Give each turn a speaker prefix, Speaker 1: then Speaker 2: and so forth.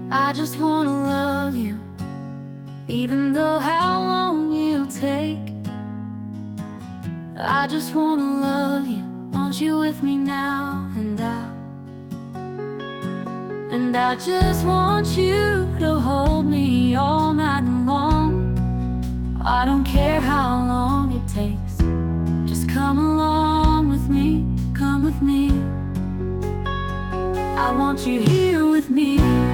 Speaker 1: I just wanna love you, even though how long you'll take. I just wanna love you, want you with me now. And I just want you to hold me all night long. I don't care how long it takes, just come along with me, come with me. I want you here with me.